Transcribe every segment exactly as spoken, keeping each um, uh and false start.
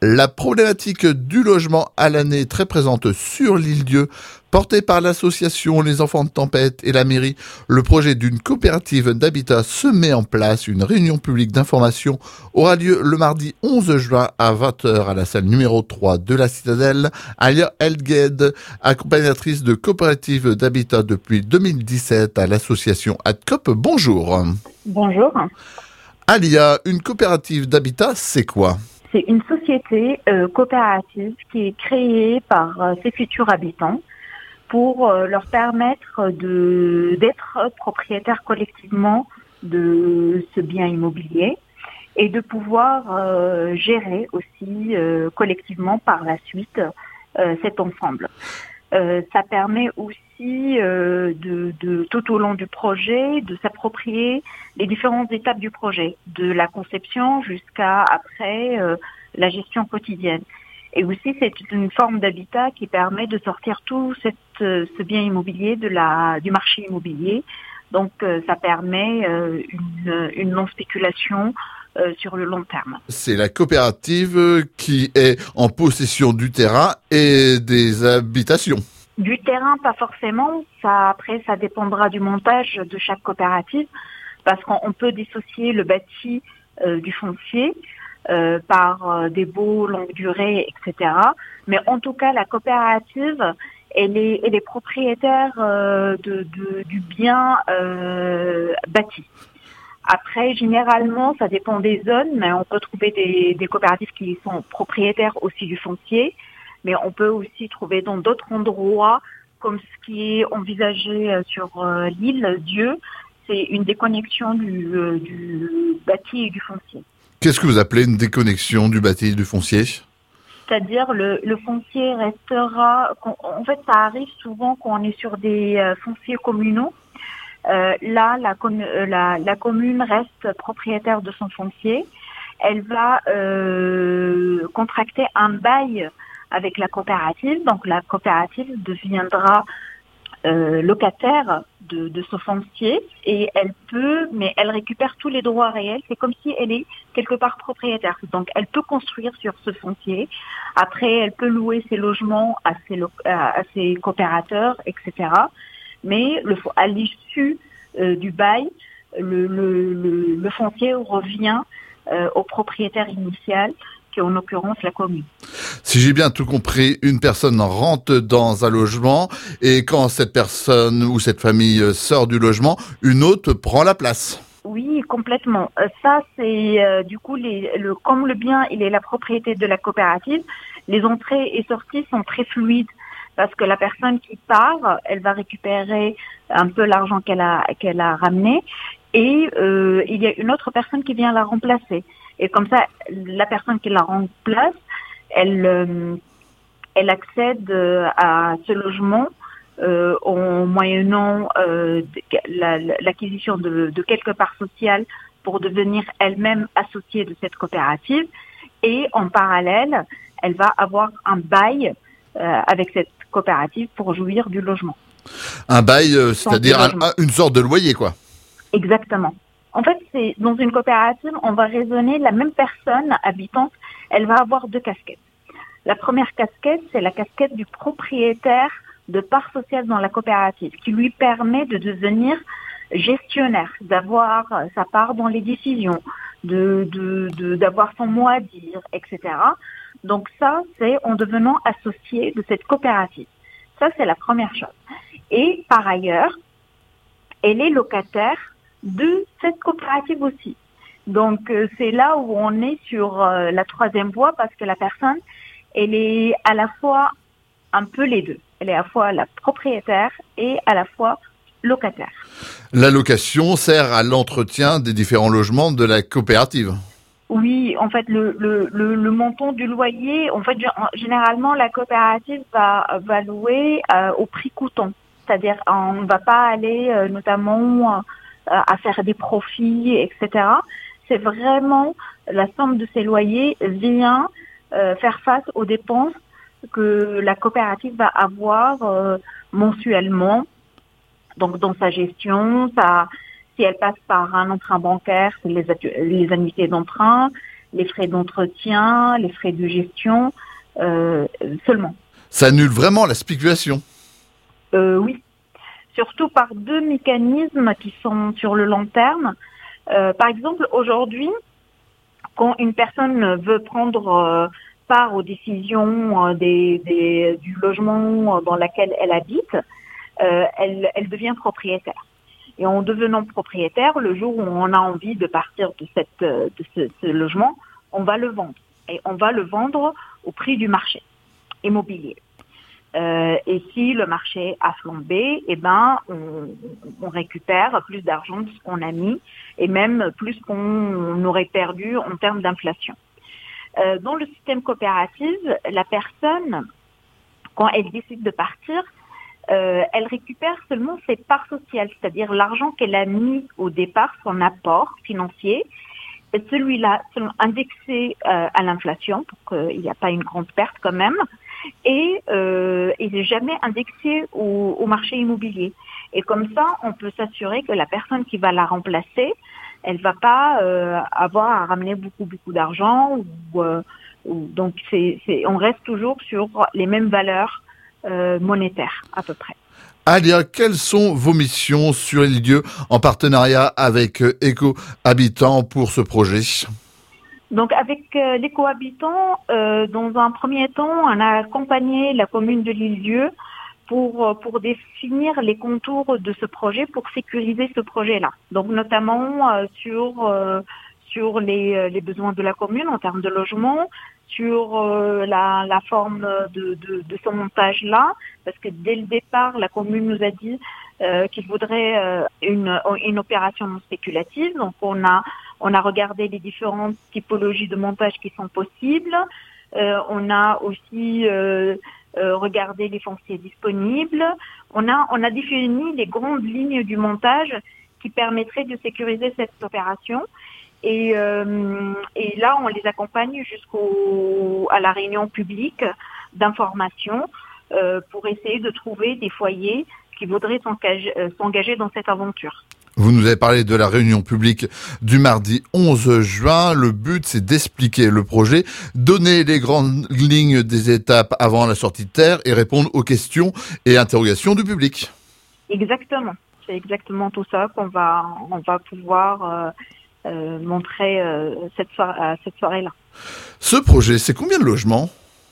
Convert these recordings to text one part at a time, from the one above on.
La problématique du logement à l'année est très présente sur l'île Dieu. Porté par l'association Les Enfants de Tempête et la mairie, le projet d'une coopérative d'habitat se met en place. Une réunion publique d'information aura lieu le mardi onze juin à vingt heures à la salle numéro trois de la Citadelle. Alia Elgued, accompagnatrice de coopérative d'habitat depuis deux mille dix-sept à l'association ADCOP. Bonjour. Bonjour. Alia, une coopérative d'habitat, c'est quoi ? C'est une société euh, coopérative qui est créée par euh, ses futurs habitants pour euh, leur permettre de d'être propriétaires collectivement de ce bien immobilier et de pouvoir euh, gérer aussi euh, collectivement par la suite euh, cet ensemble. Euh, ça permet aussi euh, de, de tout au long du projet de s'approprier les différentes étapes du projet, de la conception jusqu'à après euh, la gestion quotidienne. Et aussi, c'est une forme d'habitat qui permet de sortir tout cette, ce bien immobilier de la du marché immobilier. Donc, euh, ça permet euh, une, une non-spéculation euh, sur le long terme. C'est la coopérative qui est en possession du terrain et des habitations. Du terrain, pas forcément. Ça, après, ça dépendra du montage de chaque coopérative, parce qu'on peut dissocier le bâti euh, du foncier euh, par euh, des baux longue durée, et cetera. Mais en tout cas, la coopérative, elle est, elle est propriétaire euh, de, de, du bien euh, bâti. Après, généralement, ça dépend des zones, mais on peut trouver des, des coopératives qui sont propriétaires aussi du foncier. Mais on peut aussi trouver dans d'autres endroits, comme ce qui est envisagé sur euh, l'île Dieu, c'est une déconnexion du, euh, du bâti et du foncier. Qu'est-ce que vous appelez une déconnexion du bâti et du foncier ? C'est-à-dire le, le foncier restera... En fait, ça arrive souvent quand on est sur des euh, fonciers communaux. Euh, là, la, euh, la, la commune reste propriétaire de son foncier. Elle va euh, contracter un bail avec la coopérative, donc la coopérative deviendra euh, locataire de, de ce foncier et elle peut, mais elle récupère tous les droits réels. C'est comme si elle est quelque part propriétaire. Donc elle peut construire sur ce foncier. Après, elle peut louer ses logements à ses, lo- à ses coopérateurs, et cetera. Mais le, à l'issue euh, du bail, le, le, le, le foncier revient euh, au propriétaire initial, qui est en l'occurrence la commune. Si j'ai bien tout compris, une personne rentre dans un logement et quand cette personne ou cette famille sort du logement, une autre prend la place. Oui, complètement. Euh, ça, c'est euh, du coup, les, le, comme le bien, il est la propriété de la coopérative, les entrées et sorties sont très fluides parce que la personne qui part, elle va récupérer un peu l'argent qu'elle a, qu'elle a ramené et euh, il y a une autre personne qui vient la remplacer. Et comme ça, la personne qui la remplace, elle, euh, elle accède euh, à ce logement euh, en moyennant euh, la, l'acquisition de, de quelques parts sociales pour devenir elle-même associée de cette coopérative. Et en parallèle, elle va avoir un bail euh, avec cette coopérative pour jouir du logement. Un bail, euh, c'est-à-dire un, un, une sorte de loyer, quoi. Exactement. En fait, c'est dans une coopérative, on va raisonner la même personne habitante, elle va avoir deux casquettes. La première casquette, c'est la casquette du propriétaire de part sociale dans la coopérative, qui lui permet de devenir gestionnaire, d'avoir sa part dans les décisions, de, de, de d'avoir son mot à dire, et cetera. Donc ça, c'est en devenant associé de cette coopérative. Ça, c'est la première chose. Et par ailleurs, elle est locataire de cette coopérative aussi. Donc euh, c'est là où on est sur euh, la troisième voie parce que la personne, elle est à la fois un peu les deux. Elle est à la fois la propriétaire et à la fois locataire. La location sert à l'entretien des différents logements de la coopérative. Oui, en fait, le, le, le, le montant du loyer, en fait, généralement, la coopérative va, va louer euh, au prix coûtant. C'est-à-dire, on ne va pas aller euh, notamment... Euh, à faire des profits, et cetera. C'est vraiment la somme de ces loyers vient euh, faire face aux dépenses que la coopérative va avoir euh, mensuellement. Donc dans sa gestion, ça, si elle passe par un emprunt bancaire, c'est les, les annuités d'emprunt, les frais d'entretien, les frais de gestion euh, seulement. Ça annule vraiment la spéculation. Euh, oui, surtout par deux mécanismes qui sont sur le long terme. Euh, par exemple, aujourd'hui, quand une personne veut prendre euh, part aux décisions euh, des, des, du logement dans lequel elle habite, euh, elle, elle devient propriétaire. Et en devenant propriétaire, le jour où on a envie de partir de, cette, de ce, ce logement, on va le vendre. Et on va le vendre au prix du marché immobilier. Euh, et si le marché a flambé, eh ben, on, on récupère plus d'argent que ce qu'on a mis et même plus qu'on aurait perdu en termes d'inflation. Euh, dans le système coopératif, la personne, quand elle décide de partir, euh, elle récupère seulement ses parts sociales, c'est-à-dire l'argent qu'elle a mis au départ, son apport financier, et celui-là indexé euh, à l'inflation pour qu'il n'y a pas une grande perte quand même, et euh, il n'est jamais indexé au, au marché immobilier. Et comme ça, on peut s'assurer que la personne qui va la remplacer, elle va pas euh, avoir à ramener beaucoup beaucoup d'argent. Ou, euh, ou, donc c'est, c'est, on reste toujours sur les mêmes valeurs euh, monétaires à peu près. Alia, quelles sont vos missions sur les lieux en partenariat avec Éco-Habitant pour ce projet ? Donc avec euh, les cohabitants, euh, dans un premier temps, on a accompagné la commune de l'Île-Dieu pour pour définir les contours de ce projet, pour sécuriser ce projet-là. Donc notamment euh, sur euh, sur les les besoins de la commune en termes de logement, sur euh, la la forme de de, de ce montage-là, parce que dès le départ, la commune nous a dit euh, qu'il voudrait euh, une une opération non spéculative. Donc on a On a regardé les différentes typologies de montage qui sont possibles. Euh, on a aussi euh, euh, regardé les fonciers disponibles. On a, on a défini les grandes lignes du montage qui permettraient de sécuriser cette opération. Et, euh, et là, on les accompagne jusqu'au à la réunion publique d'information euh, pour essayer de trouver des foyers qui voudraient s'engager, euh, s'engager dans cette aventure. Vous nous avez parlé de la réunion publique du mardi onze juin. Le but, c'est d'expliquer le projet, donner les grandes lignes des étapes avant la sortie de terre et répondre aux questions et interrogations du public. Exactement. C'est exactement tout ça qu'on va, on va pouvoir euh, euh, montrer euh, cette, soirée, euh, cette soirée-là. Ce projet, c'est combien de logements ?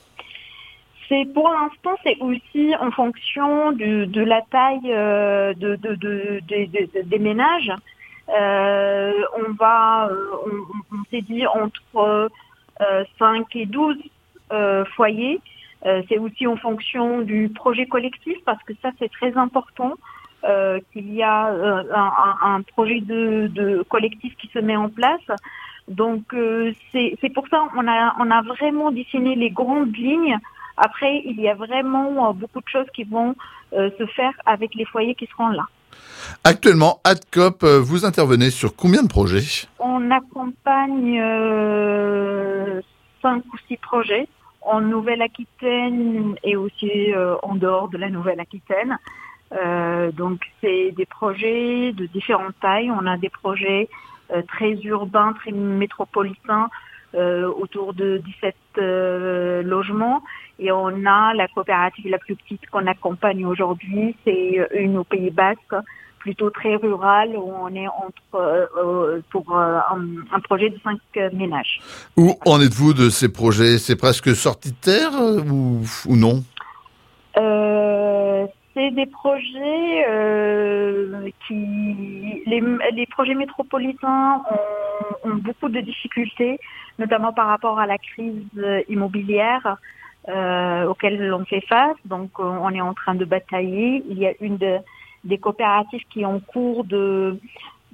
C'est pour l'instant, c'est aussi en fonction de, de la taille euh, de, de, de, de, de, des ménages. Euh, on va, on, on s'est dit entre euh, cinq et douze euh, foyers. Euh, c'est aussi en fonction du projet collectif parce que ça c'est très important euh, qu'il y a euh, un, un projet de, de collectif qui se met en place. Donc euh, c'est, c'est pour ça on a, on a vraiment dessiné les grandes lignes. Après, il y a vraiment beaucoup de choses qui vont euh, se faire avec les foyers qui seront là. Actuellement, ADCOP, vous intervenez sur combien de projets ? On accompagne euh, cinq ou six projets en Nouvelle-Aquitaine et aussi euh, en dehors de la Nouvelle-Aquitaine. Euh, donc, c'est des projets de différentes tailles. On a des projets euh, très urbains, très métropolitains, euh, autour de dix-sept euh, logements. Et on a la coopérative la plus petite qu'on accompagne aujourd'hui, c'est une au Pays Basque, plutôt très rurale, où on est entre euh, pour euh, un, un projet de cinq ménages. Où en êtes-vous de ces projets ? C'est presque sorti de terre ou, ou non ? euh, C'est des projets euh, qui... Les, les projets métropolitains ont, ont beaucoup de difficultés, notamment par rapport à la crise immobilière. Euh, auquel on fait face, donc euh, on est en train de batailler. Il y a une de, des coopératives qui est en cours de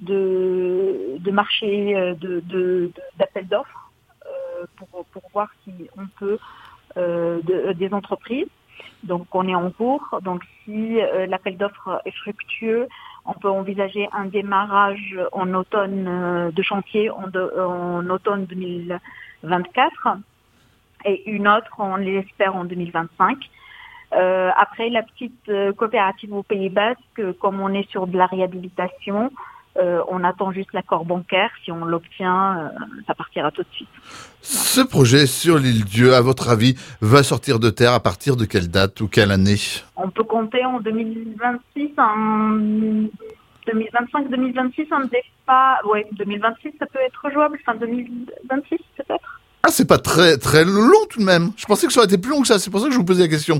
de, de marché de, de, d'appel d'offres euh, pour pour voir si on peut euh, de, des entreprises. Donc on est en cours. Donc si euh, l'appel d'offres est fructueux, on peut envisager un démarrage en automne euh, de chantier en, de, en automne deux mille vingt-quatre. Et une autre, on l'espère, en deux mille vingt-cinq. Euh, après, la petite euh, coopérative au Pays Basque, comme on est sur de la réhabilitation, Euh, on attend juste l'accord bancaire. Si on l'obtient, euh, ça partira tout de suite. Ce projet sur l'île Dieu, à votre avis, va sortir de terre à partir de quelle date ou quelle année? On peut compter en deux mille vingt-six, en deux mille vingt-cinq, deux mille vingt-six, un départ. Ouais, deux mille vingt-six, ça peut être jouable. Fin deux mille vingt-six, peut-être. Ah, c'est pas très très long tout de même. Je pensais que ça aurait été plus long que ça. C'est pour ça que je vous posais la question.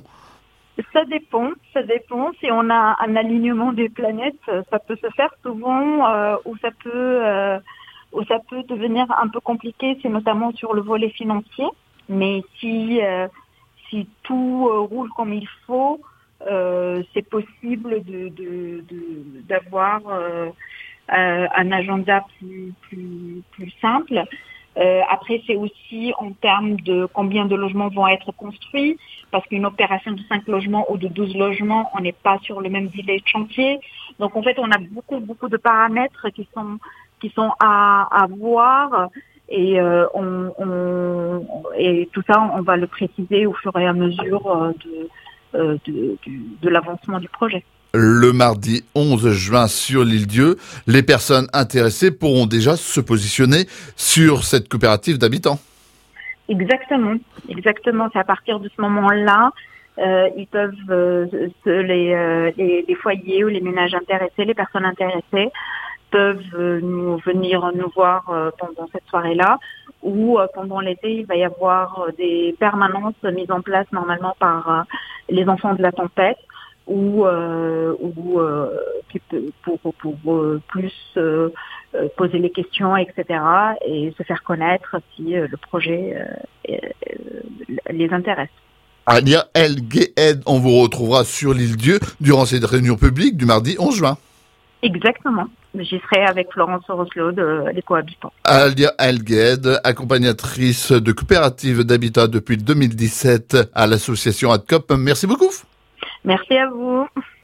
Ça dépend, ça dépend. Si on a un alignement des planètes, ça peut se faire souvent, euh, ou ça peut, euh, ou ça peut devenir un peu compliqué. C'est notamment sur le volet financier. Mais si euh, si tout euh, roule comme il faut, euh, c'est possible de, de, de d'avoir euh, euh, un agenda plus plus plus simple. Euh, après, c'est aussi en termes de combien de logements vont être construits, parce qu'une opération de cinq logements ou de douze logements, on n'est pas sur le même délai de chantier. Donc, en fait, on a beaucoup, beaucoup de paramètres qui sont qui sont à, à voir, et euh, on, on et tout ça, on va le préciser au fur et à mesure de euh, de, de, de l'avancement du projet. Le mardi onze juin sur l'île Dieu, les personnes intéressées pourront déjà se positionner sur cette coopérative d'habitants. Exactement, exactement. C'est à partir de ce moment-là, euh, ils peuvent euh, se, les, euh, les, les foyers ou les ménages intéressés, les personnes intéressées peuvent euh, nous venir nous voir euh, pendant cette soirée-là, ou euh, pendant l'été, il va y avoir euh, des permanences mises en place normalement par euh, les enfants de la tempête, ou euh, ou euh, pour, pour, pour euh, plus euh, poser les questions, et cetera, et se faire connaître si euh, le projet euh, euh, les intéresse. Alia El Guéed, on vous retrouvera sur l'île Dieu durant cette réunion publique du mardi onze juin. Exactement. J'y serai avec Florence Rosselot de l'Éco-Habitant. Alia El Guéed, accompagnatrice de coopérative d'habitat depuis deux mille dix-sept à l'association ADCOP. Merci beaucoup. Merci à vous.